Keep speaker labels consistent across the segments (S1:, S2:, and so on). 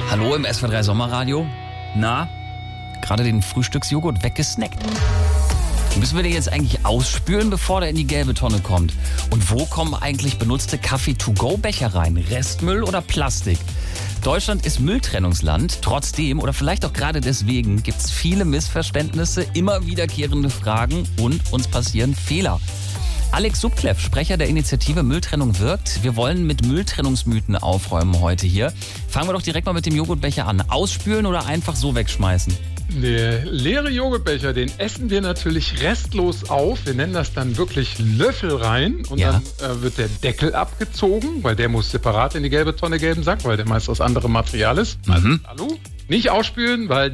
S1: Hallo im SWR3 Sommerradio. Na, gerade den Frühstücksjoghurt weggesnackt. Müssen wir den jetzt eigentlich ausspülen, bevor der in die gelbe Tonne kommt? Und wo kommen eigentlich benutzte Kaffee-to-go-Becher rein? Restmüll oder Plastik? Deutschland ist Mülltrennungsland. Trotzdem oder vielleicht auch gerade deswegen gibt es viele Missverständnisse, immer wiederkehrende Fragen und uns passieren Fehler. Alex Subkleff, Sprecher der Initiative Mülltrennung wirkt. Wir wollen mit Mülltrennungsmythen aufräumen heute hier. Fangen wir doch direkt mal mit dem Joghurtbecher an. Ausspülen oder einfach so wegschmeißen?
S2: Der leere Joghurtbecher, den essen wir natürlich restlos auf. Wir nennen das dann wirklich Löffel rein und dann wird der Deckel abgezogen, weil der muss separat in die gelbe Tonne, gelben Sack, weil der meist aus anderem Material ist. Also Alu. Nicht ausspülen, weil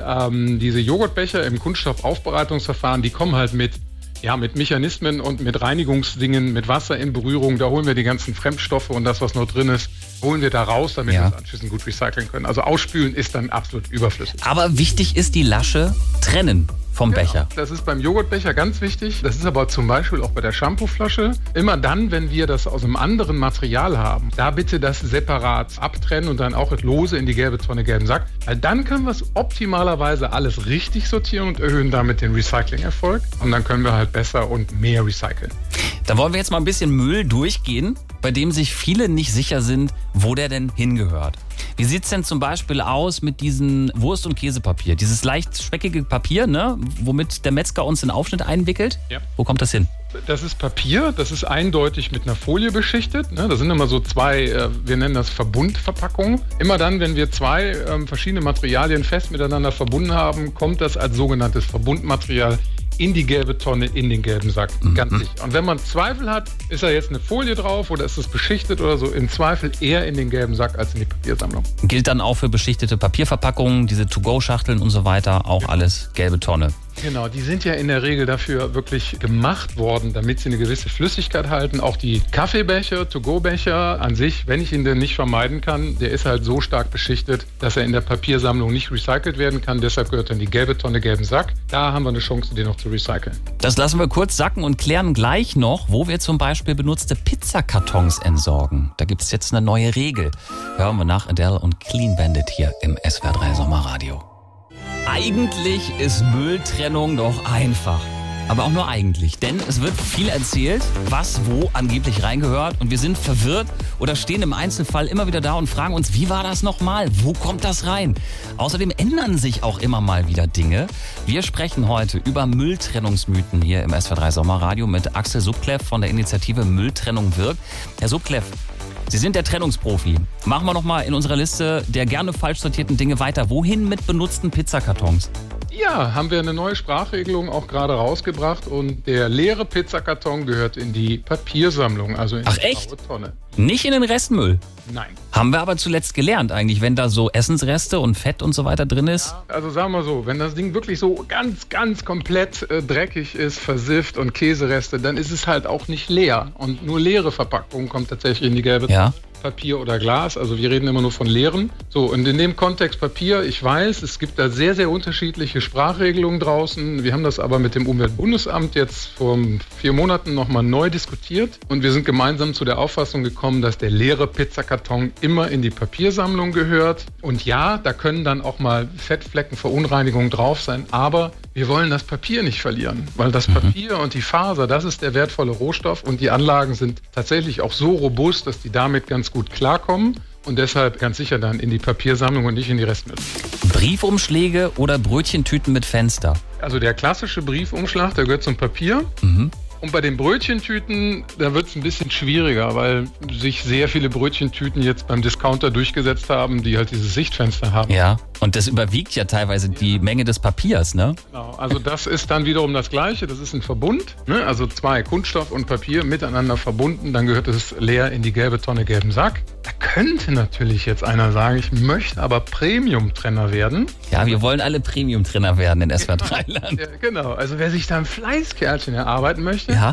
S2: diese Joghurtbecher im Kunststoffaufbereitungsverfahren, die kommen halt mit Mechanismen und mit Reinigungsdingen, mit Wasser in Berührung. Da holen wir die ganzen Fremdstoffe und das, was noch drin ist, holen wir da raus, damit wir es anschließend gut recyceln können. Also ausspülen ist dann absolut überflüssig.
S1: Aber wichtig ist die Lasche trennen vom Becher.
S2: Das ist beim Joghurtbecher ganz wichtig. Das ist aber zum Beispiel auch bei der Shampooflasche. Immer dann, wenn wir das aus einem anderen Material haben, da bitte das separat abtrennen und dann auch lose in die gelbe Tonne, gelben Sack. Weil dann können wir es optimalerweise alles richtig sortieren und erhöhen damit den Recycling-Erfolg. Und dann können wir halt besser und mehr recyceln.
S1: Da wollen wir jetzt mal ein bisschen Müll durchgehen, bei dem sich viele nicht sicher sind, wo der denn hingehört. Wie sieht es denn zum Beispiel aus mit diesem Wurst- und Käsepapier? Dieses leicht speckige Papier, ne, womit der Metzger uns in Aufschnitt einwickelt? Ja. Wo kommt das hin?
S2: Das ist Papier, das ist eindeutig mit einer Folie beschichtet. Ne? Das sind immer so zwei, wir nennen das Verbundverpackungen. Immer dann, wenn wir zwei verschiedene Materialien fest miteinander verbunden haben, kommt das als sogenanntes Verbundmaterial in die gelbe Tonne, in den gelben Sack. Ganz sicher. Und wenn man Zweifel hat, ist da jetzt eine Folie drauf oder ist es beschichtet oder so, im Zweifel eher in den gelben Sack als in die Papiersammlung.
S1: Gilt dann auch für beschichtete Papierverpackungen, diese To-Go-Schachteln und so weiter, auch alles gelbe Tonne.
S2: Genau, die sind ja in der Regel dafür wirklich gemacht worden, damit sie eine gewisse Flüssigkeit halten. Auch die Kaffeebecher, To-Go-Becher an sich, wenn ich ihn denn nicht vermeiden kann, der ist halt so stark beschichtet, dass er in der Papiersammlung nicht recycelt werden kann. Deshalb gehört er in die gelbe Tonne, gelben Sack. Da haben wir eine Chance, den noch zu recyceln.
S1: Das lassen wir kurz sacken und klären gleich noch, wo wir zum Beispiel benutzte Pizzakartons entsorgen. Da gibt es jetzt eine neue Regel. Hören wir nach Adele und Clean Bandit hier im SWR3 Sommerradio. Eigentlich ist Mülltrennung doch einfach. Aber auch nur eigentlich. Denn es wird viel erzählt, was wo angeblich reingehört. Und wir sind verwirrt oder stehen im Einzelfall immer wieder da und fragen uns, wie war das nochmal? Wo kommt das rein? Außerdem ändern sich auch immer mal wieder Dinge. Wir sprechen heute über Mülltrennungsmythen hier im SWR3 Sommerradio mit Axel Subkleff von der Initiative Mülltrennung wirkt. Herr Subkleff, Sie sind der Trennungsprofi. Machen wir noch mal in unserer Liste der gerne falsch sortierten Dinge weiter. Wohin mit benutzten Pizzakartons?
S2: Ja, haben wir eine neue Sprachregelung auch gerade rausgebracht und der leere Pizzakarton gehört in die Papiersammlung, also in die blaue Tonne.
S1: Nicht in den Restmüll?
S2: Nein.
S1: Haben wir aber zuletzt gelernt eigentlich, wenn da so Essensreste und Fett und so weiter drin ist?
S2: Ja, also sagen wir so, wenn das Ding wirklich so ganz komplett dreckig ist, versifft und Käsereste, dann ist es halt auch nicht leer. Und nur leere Verpackung kommt tatsächlich in die gelbe Tonne. Papier oder Glas, also wir reden immer nur von leeren. So, und in dem Kontext Papier, ich weiß, es gibt da sehr, sehr unterschiedliche Sprachregelungen draußen. Wir haben das aber mit dem Umweltbundesamt jetzt vor 4 Monaten nochmal neu diskutiert und wir sind gemeinsam zu der Auffassung gekommen, dass der leere Pizzakarton immer in die Papiersammlung gehört. Und ja, da können dann auch mal Fettflecken, Verunreinigungen drauf sein, aber wir wollen das Papier nicht verlieren, weil das Papier und die Faser, das ist der wertvolle Rohstoff und die Anlagen sind tatsächlich auch so robust, dass die damit ganz gut klarkommen und deshalb ganz sicher dann in die Papiersammlung und nicht in die Restmüll.
S1: Briefumschläge oder Brötchentüten mit Fenster?
S2: Also der klassische Briefumschlag, der gehört zum Papier. Und bei den Brötchentüten, da wird es ein bisschen schwieriger, weil sich sehr viele Brötchentüten jetzt beim Discounter durchgesetzt haben, die halt dieses Sichtfenster haben.
S1: Ja, und das überwiegt ja teilweise die Menge des Papiers, ne?
S2: Genau, also das ist dann wiederum das Gleiche, das ist ein Verbund, ne? Also 2 Kunststoff und Papier miteinander verbunden, dann gehört es leer in die gelbe Tonne, gelben Sack. Da könnte natürlich jetzt einer sagen, ich möchte aber Premium-Trenner werden.
S1: Ja, wir wollen alle Premium-Trenner werden in SWR3-Land.
S2: Ja, genau, also wer sich da ein Fleißkerlchen erarbeiten möchte,
S1: ja,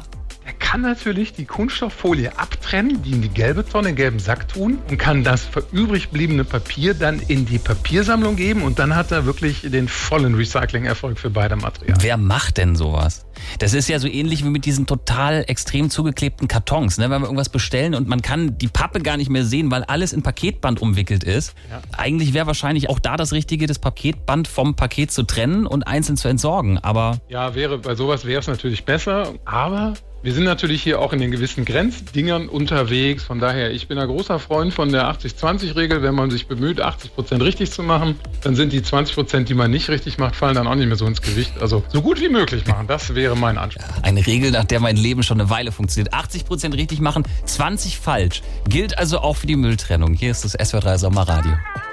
S2: Er kann natürlich die Kunststofffolie abtrennen, die in die gelbe Tonne, in den gelben Sack tun und kann das übrig gebliebene Papier dann in die Papiersammlung geben und dann hat er wirklich den vollen Recycling-Erfolg für beide Materialien.
S1: Wer macht denn sowas? Das ist ja so ähnlich wie mit diesen total extrem zugeklebten Kartons, ne? Wenn wir irgendwas bestellen und man kann die Pappe gar nicht mehr sehen, weil alles in Paketband umwickelt ist. Ja. Eigentlich wäre wahrscheinlich auch da das Richtige, das Paketband vom Paket zu trennen und einzeln zu entsorgen, aber...
S2: Ja, bei sowas wäre es natürlich besser, aber... Wir sind natürlich hier auch in den gewissen Grenzdingern unterwegs. Von daher, ich bin ein großer Freund von der 80-20-Regel. Wenn man sich bemüht, 80% richtig zu machen, dann sind die 20%, die man nicht richtig macht, fallen dann auch nicht mehr so ins Gewicht. Also so gut wie möglich machen, das wäre mein Anspruch.
S1: Eine Regel, nach der mein Leben schon eine Weile funktioniert. 80% richtig machen, 20 falsch. Gilt also auch für die Mülltrennung. Hier ist das SWR3 Sommerradio.